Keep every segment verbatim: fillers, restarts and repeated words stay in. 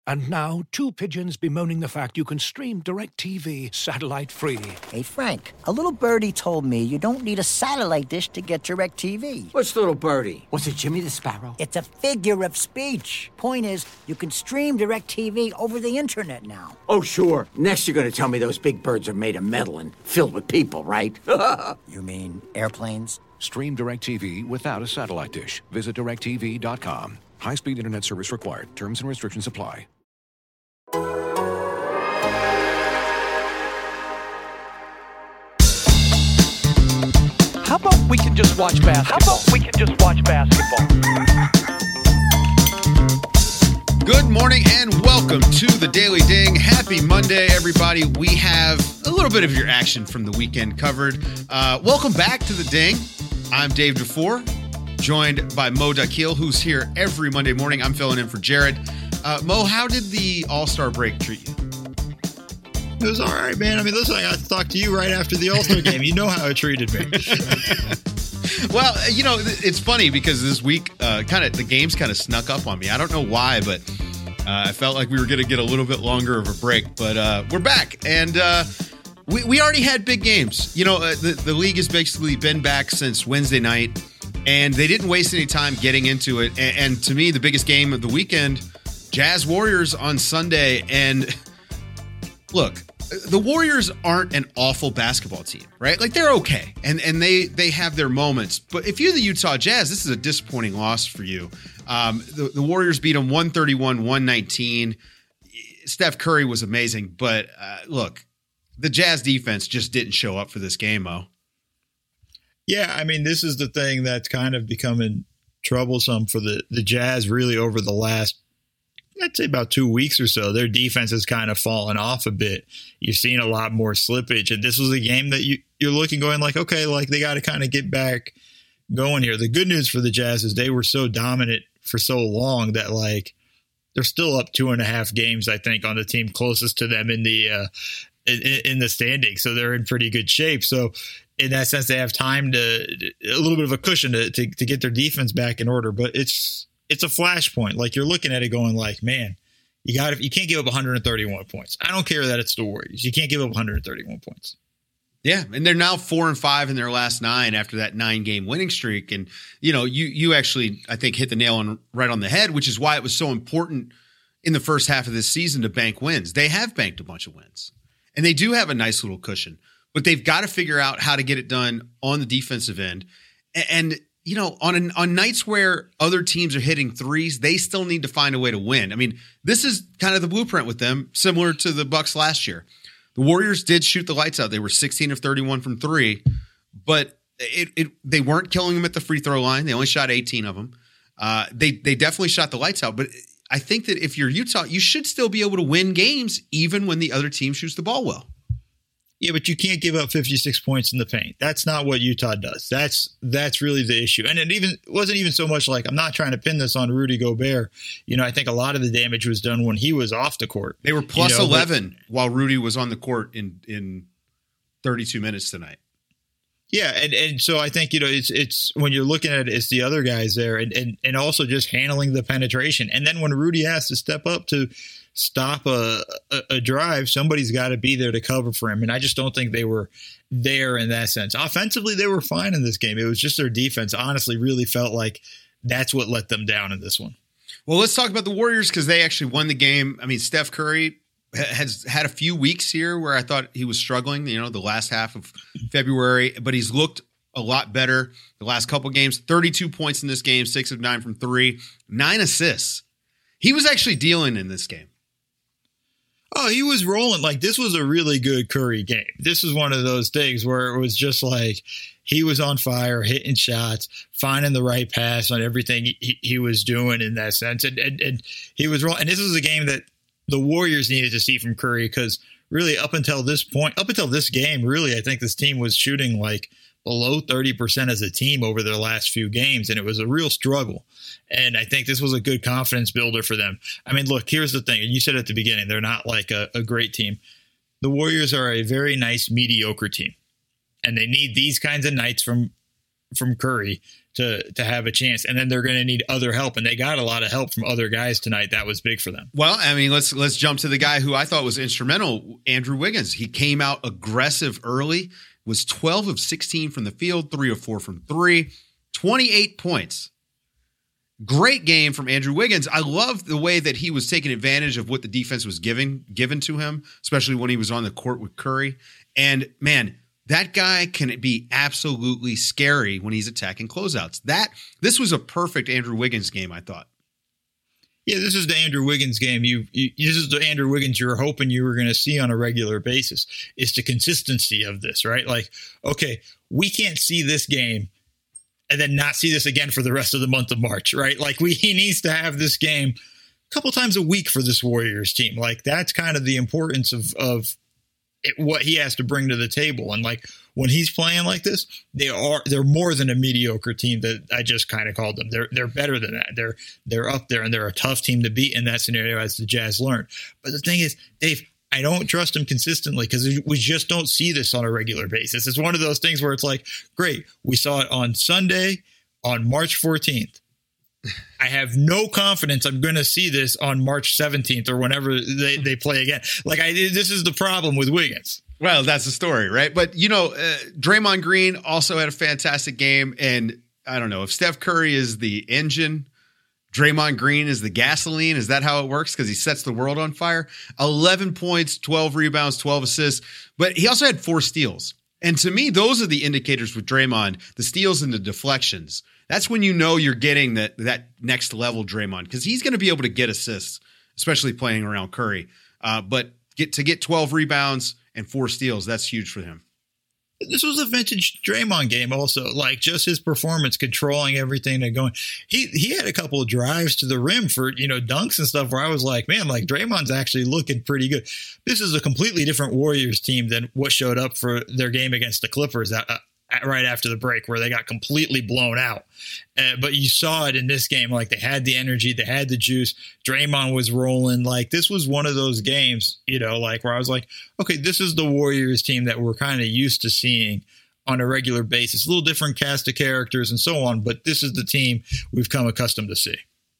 And now, two pigeons bemoaning the fact you can stream DirecTV satellite-free. Hey, Frank, a little birdie told me you don't need a satellite dish to get DirecTV. What's little birdie? Was it Jimmy the Sparrow? It's a figure of speech. Point is, you can stream DirecTV over the internet now. Oh, sure. Next you're going to tell me those big birds are made of metal and filled with people, right? You mean airplanes? Stream DirecTV without a satellite dish. Visit direct T V dot com. High-speed internet service required. Terms and restrictions apply. How about we can just watch basketball? How about we can just watch basketball? Good morning and welcome to the Daily Ding. Happy Monday, everybody. We have a little bit of your action from the weekend covered. Uh, welcome back to the Ding. I'm Dave DeFore, joined by Mo Dakhil, who's here every Monday morning. I'm filling in for Jared. Uh, Mo, how did the All-Star break treat you? It was all right, man. I mean, listen, I got to talk to you right after the All-Star game. You know how it treated me. Well, you know, it's funny because this week, uh, kind of the games kind of snuck up on me. I don't know why, but uh, I felt like we were going to get a little bit longer of a break. But uh, we're back, and uh, we we already had big games. You know, uh, the the league has basically been back since Wednesday night, and they didn't waste any time getting into it. And, and to me, the biggest game of the weekend, Jazz Warriors on Sunday, and look. The Warriors aren't an awful basketball team, right? Like they're okay, and and they they have their moments. But if you're the Utah Jazz, this is a disappointing loss for you. Um, the, the Warriors beat them one thirty-one one nineteen. Steph Curry was amazing, but uh, look, the Jazz defense just didn't show up for this game, Mo. Yeah, I mean, this is the thing that's kind of becoming troublesome for the, the Jazz really over the last I'd say about two weeks or so. Their defense has kind of fallen off a bit. You've seen a lot more slippage. And this was a game that you, you're looking going like, okay, like they got to kind of get back going here. The good news for the Jazz is they were so dominant for so long that like they're still up two and a half games, I think, on the team closest to them in the uh, in, in the standings. So they're in pretty good shape. So in that sense, they have time to a little bit of a cushion to, to, to get their defense back in order. But it's It's a flashpoint. Like you're looking at it going like, man, you got to, you can't give up one hundred thirty-one points. I don't care that it's the Warriors. You can't give up one hundred thirty-one points. Yeah, and they're now four and five in their last nine after that nine game winning streak. And you know, you you actually I think hit the nail on right on the head, which is why it was so important in the first half of this season to bank wins. They have banked a bunch of wins, and they do have a nice little cushion, but they've got to figure out how to get it done on the defensive end. And you know, on on nights where other teams are hitting threes, they still need to find a way to win. I mean, this is kind of the blueprint with them, similar to the Bucks last year. The Warriors did shoot the lights out. They were sixteen of thirty-one from three, but it, it they weren't killing them at the free throw line. They only shot eighteen of them. Uh, they they definitely shot the lights out. But I think that if you're Utah, you should still be able to win games even when the other team shoots the ball well. Yeah, but you can't give up fifty-six points in the paint. That's not what Utah does. That's that's really the issue. And it even it wasn't even so much like I'm not trying to pin this on Rudy Gobert. You know, I think a lot of the damage was done when he was off the court. They were plus you know, eleven but, while Rudy was on the court in in thirty-two minutes tonight. Yeah, and, and so I think, you know, it's it's when you're looking at it, it's the other guys there and, and, and also just handling the penetration. And then when Rudy has to step up to stop a, a, a drive, somebody's got to be there to cover for him. And I just don't think they were there in that sense. Offensively, they were fine in this game. It was just their defense, honestly, really felt like that's what let them down in this one. Well, let's talk about the Warriors because they actually won the game. I mean, Steph Curry has had a few weeks here where I thought he was struggling, you know, the last half of February, but he's looked a lot better the last couple games. thirty-two points in this game, six of nine from three, nine assists. He was actually dealing in this game. Oh, he was rolling. Like, this was a really good Curry game. This was one of those things where it was just like he was on fire, hitting shots, finding the right pass on everything he, he was doing in that sense. And, and, and he was rolling. And this was a game that the Warriors needed to see from Curry because really up until this point, up until this game, really, I think this team was shooting like below thirty percent as a team over their last few games, and it was a real struggle. And I think this was a good confidence builder for them. I mean, look, here's the thing, and you said at the beginning, they're not like a, a great team. The Warriors are a very nice, mediocre team, and they need these kinds of nights from from Curry to to have a chance, and then they're going to need other help, and they got a lot of help from other guys tonight. That was big for them. Well, I mean, let's let's jump to the guy who I thought was instrumental, Andrew Wiggins. He came out aggressive early, was twelve of sixteen from the field, three of four from three, twenty-eight points. Great game from Andrew Wiggins. I love the way that he was taking advantage of what the defense was giving given to him, especially when he was on the court with Curry. And man, that guy can be absolutely scary when he's attacking closeouts. That this was a perfect Andrew Wiggins game, I thought. Yeah, this is the Andrew Wiggins game. You, you this is the Andrew Wiggins you're hoping you were going to see on a regular basis. It's the consistency of this, right? Like, okay, we can't see this game and then not see this again for the rest of the month of March, right? Like, we he needs to have this game a couple times a week for this Warriors team. Like, that's kind of the importance of of it, what he has to bring to the table. And like, when he's playing like this, they are they're more than a mediocre team that I just kind of called them. They're they're better than that. They're they're up there, and they're a tough team to beat in that scenario, as the Jazz learned. But the thing is, Dave, I don't trust him consistently because we just don't see this on a regular basis. It's one of those things where it's like, great, we saw it on Sunday, on March fourteenth. I have no confidence I'm going to see this on March seventeenth or whenever they, they play again. Like, I, this is the problem with Wiggins. Well, that's the story, right? But, you know, uh, Draymond Green also had a fantastic game. And I don't know, if Steph Curry is the engine, Draymond Green is the gasoline. Is that how it works? Because he sets the world on fire. eleven points, twelve rebounds, twelve assists. But he also had four steals. And to me, those are the indicators with Draymond, the steals and the deflections. That's when you know you're getting that that next level Draymond, because he's going to be able to get assists, especially playing around Curry. Uh, but get to get twelve rebounds and four steals, that's huge for him. This was a vintage Draymond game also, like just his performance, controlling everything and going. He he had a couple of drives to the rim for, you know, dunks and stuff where I was like, man, like Draymond's actually looking pretty good. This is a completely different Warriors team than what showed up for their game against the Clippers uh, right after the break, where they got completely blown out. Uh, but you saw it in this game. Like, they had the energy, they had the juice. Draymond was rolling. Like, this was one of those games, you know, like where I was like, okay, this is the Warriors team that we're kind of used to seeing on a regular basis. A little different cast of characters and so on, but this is the team we've come accustomed to see.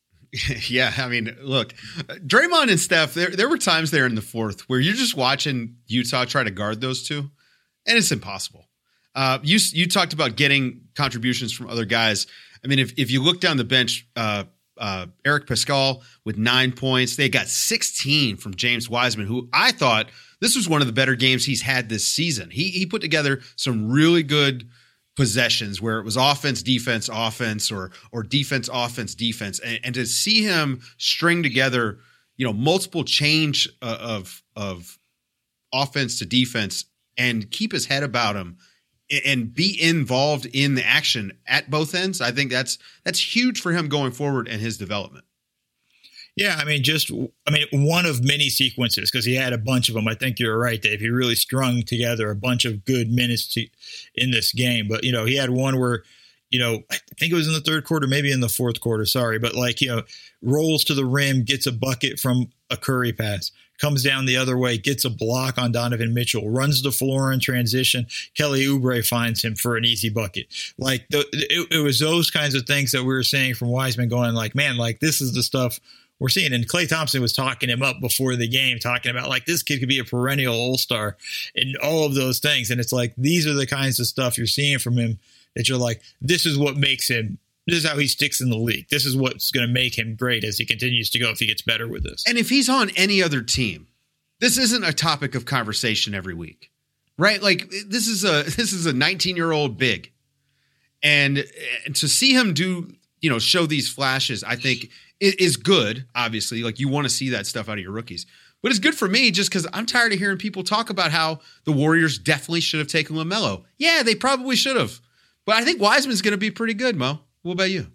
Yeah, I mean, look, Draymond and Steph, there, there were times there in the fourth where you're just watching Utah try to guard those two, and it's impossible. Uh, you you talked about getting contributions from other guys. I mean, if, if you look down the bench, uh, uh, Eric Pascal with nine points. They got sixteen from James Wiseman, who I thought this was one of the better games he's had this season. He he put together some really good possessions where it was offense, defense, offense, or or defense, offense, defense. And, and to see him string together, you know, multiple change uh, of of offense to defense and keep his head about him and be involved in the action at both ends, I think that's that's huge for him going forward and his development. Yeah, I mean, just I mean, one of many sequences, because he had a bunch of them. I think you're right, Dave. He really strung together a bunch of good minutes to, in this game. But, you know, he had one where, you know, I think it was in the third quarter, maybe in the fourth quarter, sorry. But, like, you know, rolls to the rim, gets a bucket from a Curry pass, comes down the other way, gets a block on Donovan Mitchell, runs the floor in transition. Kelly Oubre finds him for an easy bucket. Like, the, it, it was those kinds of things that we were saying from Wiseman, going like, man, like, this is the stuff we're seeing. And Klay Thompson was talking him up before the game, talking about like, this kid could be a perennial all-star and all of those things. And it's like, these are the kinds of stuff you're seeing from him that you're like, this is what makes him, this is how he sticks in the league. This is what's going to make him great as he continues to go, if he gets better with this. And if he's on any other team, this isn't a topic of conversation every week, right? Like, this is a, this is a nineteen year old big, and, and to see him do, you know, show these flashes, I think it is good. Obviously, like, you want to see that stuff out of your rookies, but it's good for me just because I'm tired of hearing people talk about how the Warriors definitely should have taken LaMelo. Yeah, they probably should have, but I think Wiseman's going to be pretty good, Mo. What about you?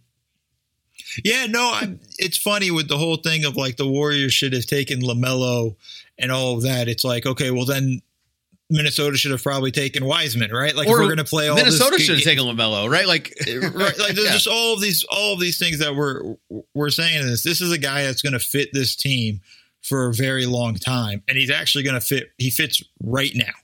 Yeah, no, I'm, it's funny with the whole thing of like the Warriors should have taken LaMelo and all of that. It's like, okay, well then Minnesota should have probably taken Wiseman, right? Like, or if we're going to play all Minnesota this, should have taken LaMelo, right? Like, right, like there's yeah. just all of these, all of these things that we're we're saying in this. This is a guy that's going to fit this team for a very long time, and he's actually going to fit. He fits right now.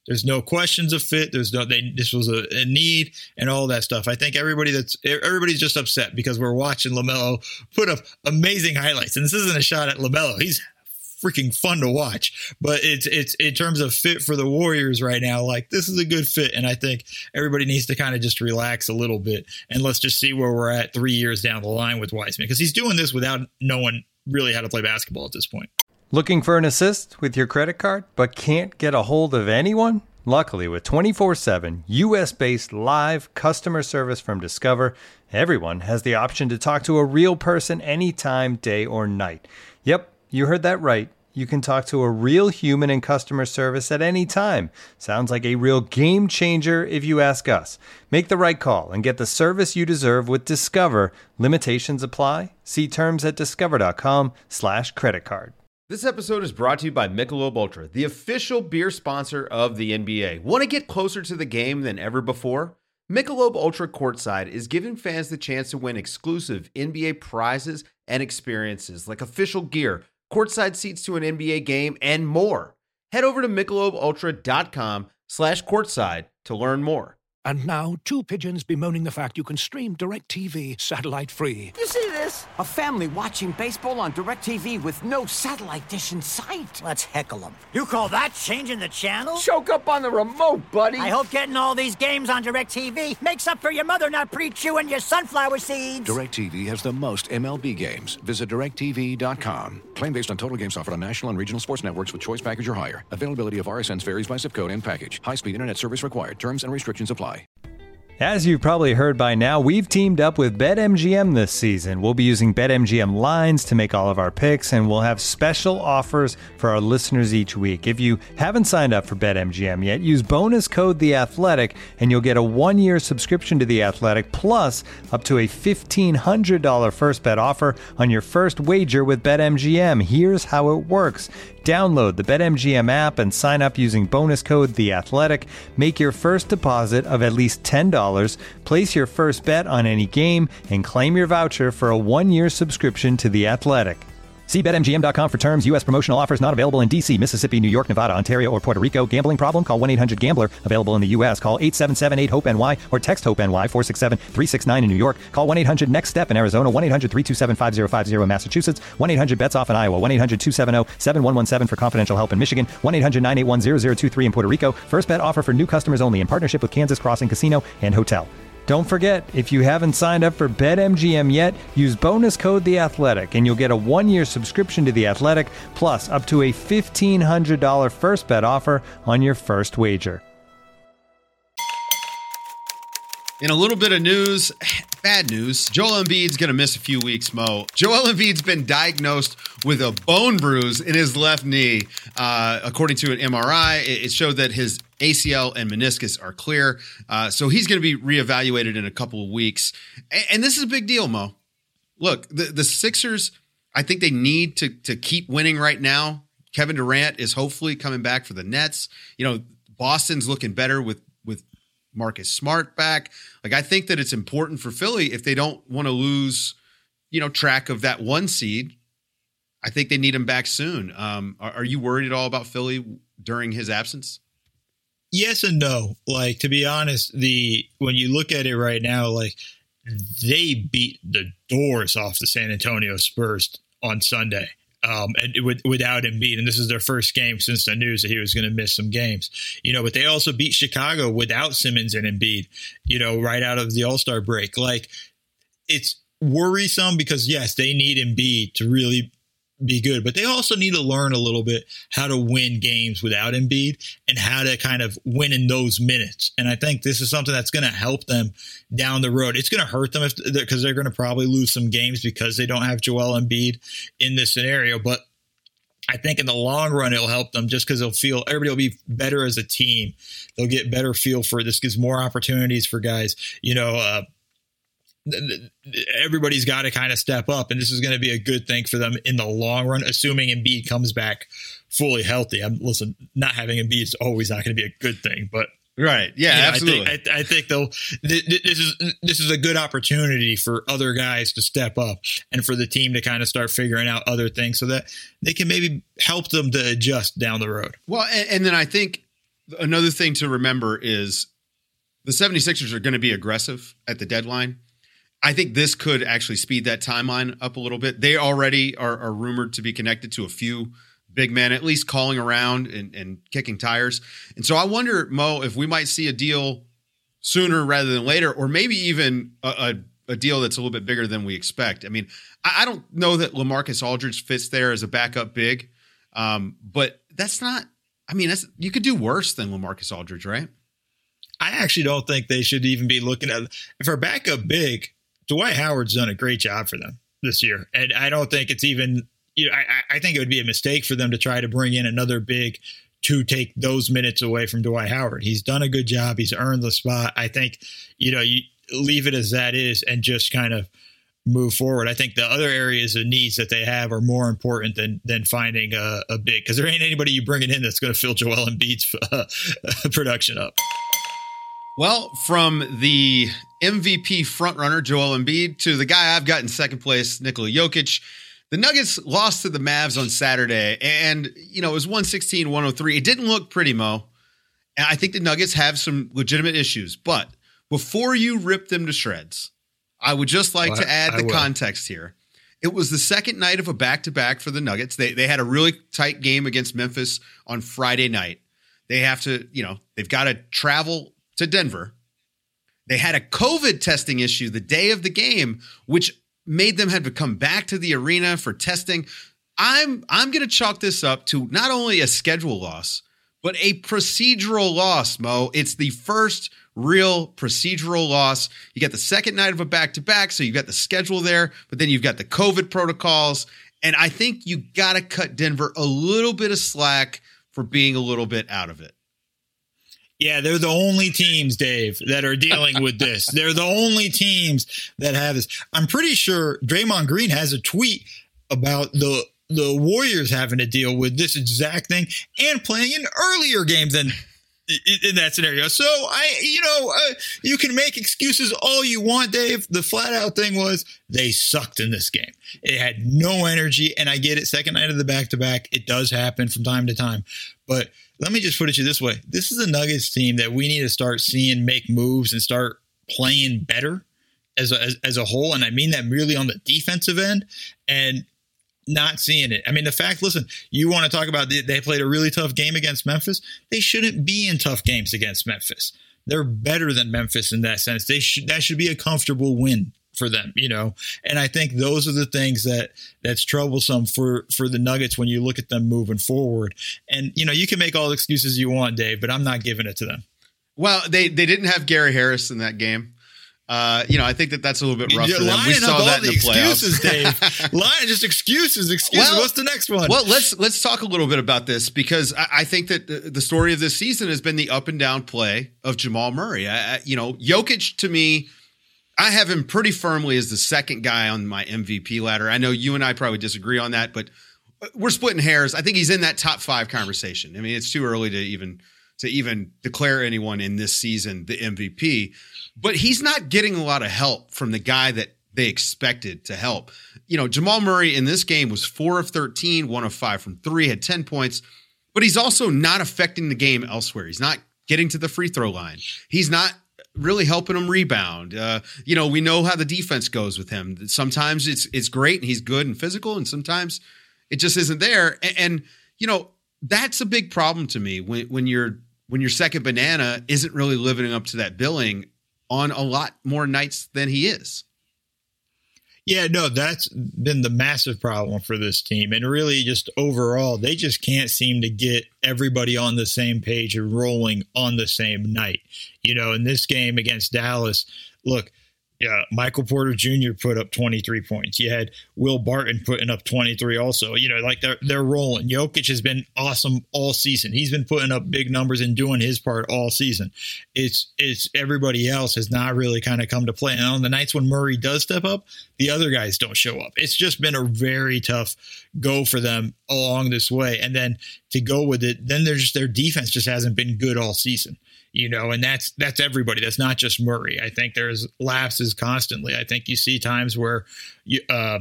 There's no questions of fit. There's no, they, this was a, a need and all that stuff. I think everybody that's, everybody's just upset because we're watching LaMelo put up amazing highlights. And this isn't a shot at LaMelo. He's freaking fun to watch, but it's, it's in terms of fit for the Warriors right now, like this is a good fit. And I think everybody needs to kind of just relax a little bit and let's just see where we're at three years down the line with Wiseman, because he's doing this without knowing really how to play basketball at this point. Looking for an assist with your credit card, but can't get a hold of anyone? Luckily, with twenty-four seven U S-based live customer service from Discover, everyone has the option to talk to a real person anytime, day or night. Yep, you heard that right. You can talk to a real human in customer service at any time. Sounds like a real game changer if you ask us. Make the right call and get the service you deserve with Discover. Limitations apply. See terms at discover.com slash credit card. This episode is brought to you by Michelob Ultra, the official beer sponsor of the N B A. Want to get closer to the game than ever before? Michelob Ultra Courtside is giving fans the chance to win exclusive N B A prizes and experiences like official gear, courtside seats to an N B A game, and more. Head over to michelobultra.com slash courtside to learn more. And now, two pigeons bemoaning the fact you can stream DirecTV satellite-free. You see this? A family watching baseball on DirecTV with no satellite dish in sight. Let's heckle them. You call that changing the channel? Choke up on the remote, buddy. I hope getting all these games on DirecTV makes up for your mother not pre-chewing your sunflower seeds. DirecTV has the most M L B games. Visit direct T V dot com. Claim based on total games offered on national and regional sports networks with choice package or higher. Availability of R S Ns varies by zip code and package. High-speed internet service required. Terms and restrictions apply. As you've probably heard by now, we've teamed up with BetMGM this season. We'll be using BetMGM lines to make all of our picks, and we'll have special offers for our listeners each week. If you haven't signed up for BetMGM yet, use bonus code The Athletic, and you'll get a one-year subscription to The Athletic, plus up to a fifteen hundred dollars first bet offer on your first wager with BetMGM. Here's how it works. Download the BetMGM app and sign up using bonus code The Athletic. Make your first deposit of at least ten dollars. Place your first bet on any game and claim your voucher for a one-year subscription to The Athletic. See Bet M G M dot com for terms. U S promotional offers not available in D C, Mississippi, New York, Nevada, Ontario, or Puerto Rico. Gambling problem? Call one eight hundred gambler. Available in the U S. Call eight seven seven eight hope N Y or text HOPE-NY four six seven three six nine in New York. Call one eight hundred next step in Arizona. one eight hundred three two seven five zero five zero in Massachusetts. one eight hundred bets off in Iowa. one eight hundred two seven zero seven one one seven for confidential help in Michigan. one eight hundred nine eight one zero zero two three in Puerto Rico. First bet offer for new customers only in partnership with Kansas Crossing Casino and Hotel. Don't forget, if you haven't signed up for BetMGM yet, use bonus code The Athletic, and you'll get a one-year subscription to The Athletic, plus up to a fifteen hundred dollars first bet offer on your first wager. In a little bit of news, bad news, Joel Embiid's going to miss a few weeks, Mo. Joel Embiid's been diagnosed with a bone bruise in his left knee. Uh, according to an M R I, it showed that his A C L and meniscus are clear. Uh, so he's going to be reevaluated in a couple of weeks. And, and this is a big deal, Mo. Look, the, the Sixers, I think they need to, to keep winning right now. Kevin Durant is hopefully coming back for the Nets. You know, Boston's looking better with, with Marcus Smart back. Like, I think that it's important for Philly if they don't want to lose, you know, track of that one seed. I think they need him back soon. Um, are, are you worried at all about Philly during his absence? Yes and no. Like, to be honest, the when you look at it right now, like they beat the doors off the San Antonio Spurs on Sunday. Um, and with, without Embiid, and this is their first game since the news that he was going to miss some games, you know, but they also beat Chicago without Simmons and Embiid, you know, right out of the All-Star break. Like, it's worrisome because yes, they need Embiid to really be good, but they also need to learn a little bit how to win games without Embiid and how to kind of win in those minutes. And I think this is something that's going to help them down the road. It's going to hurt them if because they're going to probably lose some games because they don't have Joel Embiid in this scenario. But I think in the long run, it'll help them just because they'll feel everybody will be better as a team. They'll get better feel for it. This gives more opportunities for guys, you know, uh, everybody's got to kind of step up, and this is going to be a good thing for them in the long run, assuming Embiid comes back fully healthy. I'm listen, not having Embiid is always not going to be a good thing, but right, yeah, you know, absolutely. I think, I, I think they'll. Th- th- this is this is a good opportunity for other guys to step up and for the team to kind of start figuring out other things so that they can maybe help them to adjust down the road. Well, and, and then I think another thing to remember is the 76ers are going to be aggressive at the deadline. I think this could actually speed that timeline up a little bit. They already are, are rumored to be connected to a few big men, at least calling around and, and kicking tires. And so I wonder, Mo, if we might see a deal sooner rather than later, or maybe even a, a, a deal that's a little bit bigger than we expect. I mean, I, I don't know that LaMarcus Aldridge fits there as a backup big, um, but that's not, I mean, that's, you could do worse than LaMarcus Aldridge, right? I actually don't think they should even be looking at, if our backup big, Dwight Howard's done a great job for them this year. And I don't think it's even, you know, I, I think it would be a mistake for them to try to bring in another big to take those minutes away from Dwight Howard. He's done a good job. He's earned the spot. I think, you know, you leave it as that is and just kind of move forward. I think the other areas of needs that they have are more important than than finding a, a big, because there ain't anybody you bringing in that's going to fill Joel Embiid's uh, production up. Well, from the M V P frontrunner, Joel Embiid, to the guy I've got in second place, Nikola Jokic, the Nuggets lost to the Mavs on Saturday, and, you know, it was one sixteen to one oh three. It didn't look pretty, Mo. And I think the Nuggets have some legitimate issues. But before you rip them to shreds, I would just like well, to add I, I the will. context here. It was the second night of a back-to-back for the Nuggets. They they had a really tight game against Memphis on Friday night. They have to, you know, they've got to travel to Denver. They had a COVID testing issue the day of the game, which made them have to come back to the arena for testing. I'm I'm going to chalk this up to not only a schedule loss, but a procedural loss, Mo. It's the first real procedural loss. You got the second night of a back-to-back, so you've got the schedule there, but then you've got the COVID protocols. And I think you got to cut Denver a little bit of slack for being a little bit out of it. Yeah, they're the only teams, Dave, that are dealing with this. They're the only teams that have this. I'm pretty sure Draymond Green has a tweet about the the Warriors having to deal with this exact thing and playing an earlier game than in that scenario. So, I, you know, uh, you can make excuses all you want, Dave. The flat out thing was they sucked in this game. It had no energy, and I get it. Second night of the back-to-back, it does happen from time to time. But let me just put it to you this way. This is a Nuggets team that we need to start seeing make moves and start playing better as a, as, as a whole. And I mean that really on the defensive end and not seeing it. I mean, the fact, listen, you want to talk about the, they played a really tough game against Memphis. They shouldn't be in tough games against Memphis. They're better than Memphis in that sense. They should, that should be a comfortable win for them, you know? And I think those are the things that that's troublesome for, for the Nuggets when you look at them moving forward. And, you know, you can make all the excuses you want, Dave, but I'm not giving it to them. Well, they, they didn't have Gary Harris in that game. Uh, you know, I think that that's a little bit rough You're for them. We saw that in the, the excuses, playoffs. Dave. Lying, just excuses, excuses. Well, what's the next one? Well, let's let's talk a little bit about this because I, I think that the, the story of this season has been the up and down play of Jamal Murray. I, I, you know, Jokic to me, I have him pretty firmly as the second guy on my M V P ladder. I know you and I probably disagree on that, but we're splitting hairs. I think he's in that top five conversation. I mean, it's too early to even to even declare anyone in this season the M V P. But he's not getting a lot of help from the guy that they expected to help. You know, Jamal Murray in this game was four of thirteen, one of five from three, had ten points, but he's also not affecting the game elsewhere. He's not getting to the free throw line. He's not really helping him rebound. Uh, you know, we know how the defense goes with him. Sometimes it's it's great and he's good and physical, and sometimes it just isn't there. And, and you know, that's a big problem to me when when you're when your second banana isn't really living up to that billing on a lot more nights than he is. Yeah, no, that's been the massive problem for this team. And really just overall, they just can't seem to get everybody on the same page and rolling on the same night. You know, in this game against Dallas, look, yeah, Michael Porter Junior put up twenty-three points. You had Will Barton putting up twenty-three also. You know, like they're they're rolling. Jokic has been awesome all season. He's been putting up big numbers and doing his part all season. It's it's everybody else has not really kind of come to play. And on the nights when Murray does step up, the other guys don't show up. It's just been a very tough go for them along this way. And then to go with it, then there's just their defense just hasn't been good all season. You know, and that's that's everybody. That's not just Murray. I think there's lapses constantly. I think you see times where you, uh,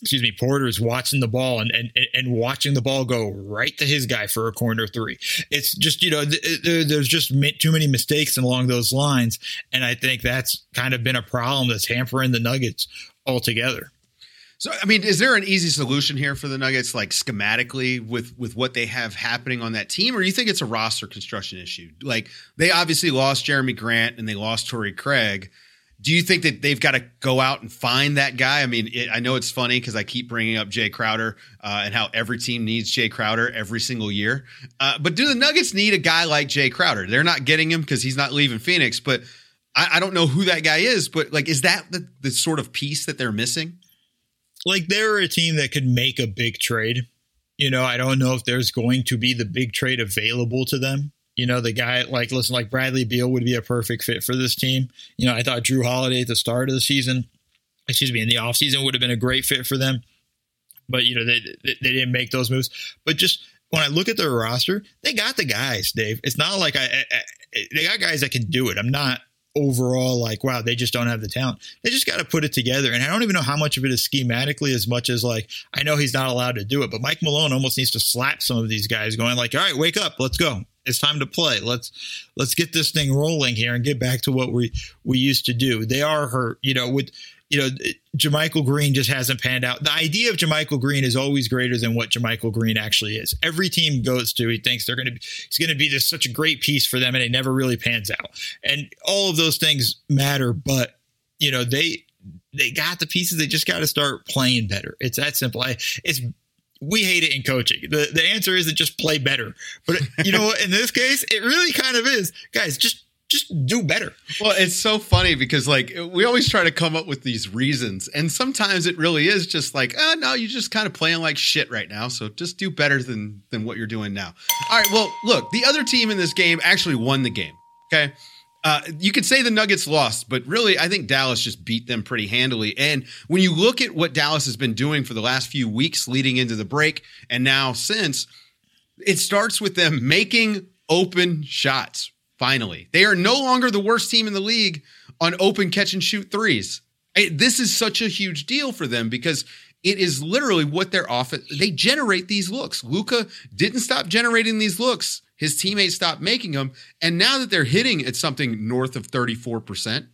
excuse me, Porter's watching the ball and, and, and watching the ball go right to his guy for a corner three. It's just, you know, th- th- there's just too many mistakes along those lines. And I think that's kind of been a problem that's hampering the Nuggets altogether. So, I mean, is there an easy solution here for the Nuggets, like schematically with, with what they have happening on that team? Or do you think it's a roster construction issue? Like, they obviously lost Jeremy Grant and they lost Torrey Craig. Do you think that they've got to go out and find that guy? I mean, it, I know it's funny because I keep bringing up Jay Crowder uh, and how every team needs Jay Crowder every single year. Uh, but do the Nuggets need a guy like Jay Crowder? They're not getting him because he's not leaving Phoenix. But I, I don't know who that guy is. But like, is that the, the sort of piece that they're missing? Like, they're a team that could make a big trade. You know, I don't know if there's going to be the big trade available to them. You know, the guy like, listen, like Bradley Beal would be a perfect fit for this team. You know, I thought Drew Holiday at the start of the season, excuse me, in the offseason would have been a great fit for them. But, you know, they, they they didn't make those moves. But just when I look at their roster, they got the guys, Dave. It's not like I, I, I they got guys that can do it. I'm not overall like, wow, they just don't have the talent. They just got to put it together. And I don't even know how much of it is schematically as much as like, I know he's not allowed to do it, but Mike Malone almost needs to slap some of these guys going like, all right, wake up, let's go. It's time to play. Let's let's get this thing rolling here and get back to what we we used to do. They are hurt, you know, with you know, JaMychal Green just hasn't panned out. The idea of JaMychal Green is always greater than what JaMychal Green actually is. Every team goes to, he thinks they're going to be, he's going to be this such a great piece for them, and it never really pans out. And all of those things matter, but you know, they they got the pieces. They just got to start playing better. It's that simple. I, it's we hate it in coaching. The the answer isn't just play better. But you know what? In this case, it really kind of is. Guys, just just do better. Well, it's so funny because like we always try to come up with these reasons. And sometimes it really is just like, oh, no, you're just kind of playing like shit right now. So just do better than than what you're doing now. All right. Well, look, the other team in this game actually won the game. Okay. Uh, you could say the Nuggets lost, but really, I think Dallas just beat them pretty handily. And when you look at what Dallas has been doing for the last few weeks leading into the break, and now since, it starts with them making open shots. Finally, they are no longer the worst team in the league on open catch and shoot threes. This is such a huge deal for them because it is literally what their offense, they generate these looks. Luka didn't stop generating these looks. His teammates stopped making them. And now that they're hitting at something north of thirty-four percent,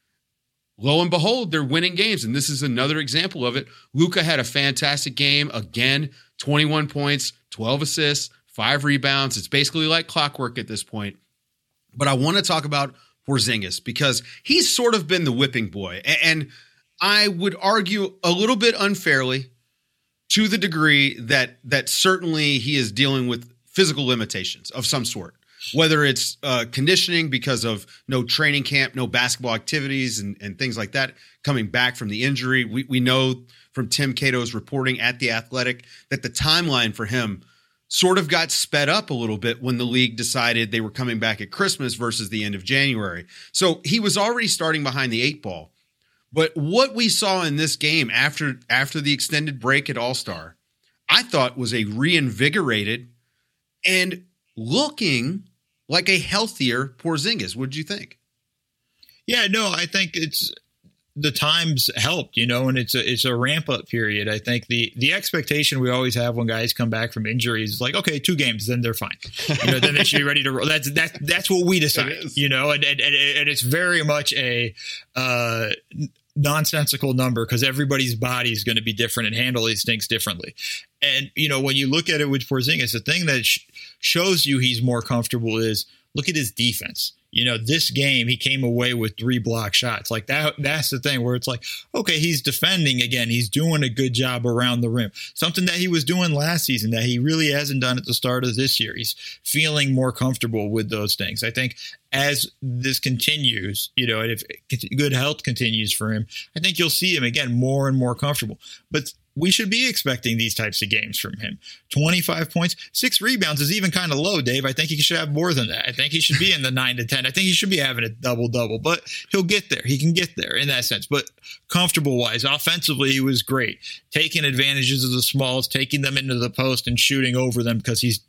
lo and behold, they're winning games. And this is another example of it. Luka had a fantastic game. Again, twenty-one points, twelve assists, five rebounds. It's basically like clockwork at this point. But I want to talk about Porzingis because he's sort of been the whipping boy. And I would argue a little bit unfairly to the degree that that certainly he is dealing with physical limitations of some sort, whether it's uh, conditioning because of no training camp, no basketball activities and, and things like that, coming back from the injury. We, we know from Tim Cato's reporting at The Athletic that the timeline for him sort of got sped up a little bit when the league decided they were coming back at Christmas versus the end of January. So he was already starting behind the eight ball. But what we saw in this game after, after the extended break at All-Star, I thought was a reinvigorated and looking like a healthier Porzingis. What did you think? Yeah, no, I think it's the times helped, you know, and it's a it's a ramp up period. I think the the expectation we always have when guys come back from injuries is like, okay, two games, then they're fine. You know, then they should be ready to roll. That's that's that's what we decide, you know, and and, and it's very much a uh, nonsensical number because everybody's body is going to be different and handle these things differently. And, you know, when you look at it with Porzingis, the thing that sh- shows you he's more comfortable is look at his defense. You know, this game, he came away with three block shots. Like that, that's the thing where it's like, okay, he's defending again. He's doing a good job around the rim. Something that he was doing last season that he really hasn't done at the start of this year. He's feeling more comfortable with those things. I think as this continues, you know, and if good health continues for him, I think you'll see him again more and more comfortable. But we should be expecting these types of games from him. twenty-five points, six rebounds is even kind of low, Dave. I think he should have more than that. I think he should be in the nine to ten. I think he should be having a double-double, but he'll get there. He can get there in that sense. But comfortable-wise, offensively, he was great. Taking advantages of the smalls, taking them into the post and shooting over them because he's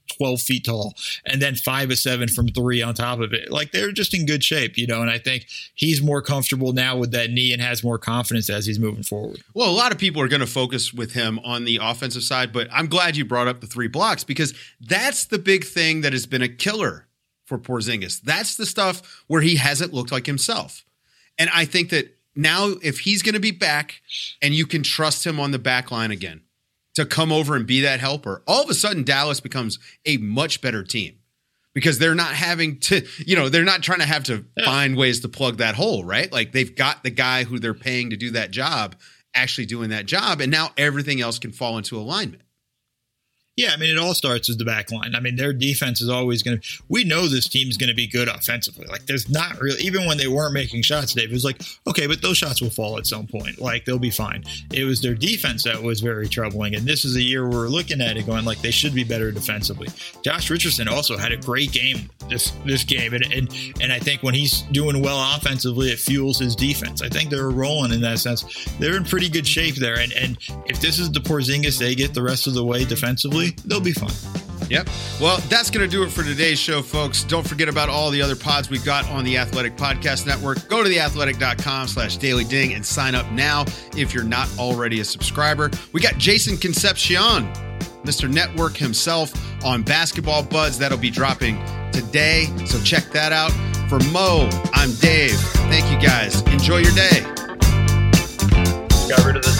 twelve feet tall, and then five of seven from three on top of it. Like, they're just in good shape, you know, and I think he's more comfortable now with that knee and has more confidence as he's moving forward. Well, a lot of people are going to focus with him on the offensive side, but I'm glad you brought up the three blocks, because that's the big thing that has been a killer for Porzingis. That's the stuff where he hasn't looked like himself. And I think that now if he's going to be back and you can trust him on the back line again to come over and be that helper, all of a sudden Dallas becomes a much better team, because they're not having to, you know, they're not trying to have to find ways to plug that hole, right? Like, they've got the guy who they're paying to do that job actually doing that job, and now everything else can fall into alignment. Yeah, I mean, it all starts with the back line. I mean, their defense is always going to – we know this team's going to be good offensively. Like, there's not really – even when they weren't making shots, Dave, it was like, okay, but those shots will fall at some point. Like, they'll be fine. It was their defense that was very troubling, and this is a year where we're looking at it going, like, they should be better defensively. Josh Richardson also had a great game this this game, and, and, and I think when he's doing well offensively, it fuels his defense. I think they're rolling in that sense. They're in pretty good shape there, and, and if this is the Porzingis they get the rest of the way defensively, they'll be fine. Yep. Well, that's going to do it for today's show, folks. Don't forget about all the other pods we've got on the Athletic Podcast Network. Go to theathletic.com slash daily ding and sign up now if you're not already a subscriber. We got Jason Concepcion, Mister Network himself, on Basketball Buds. That'll be dropping today, so check that out. For Mo, I'm Dave. Thank you, guys. Enjoy your day. Got rid of the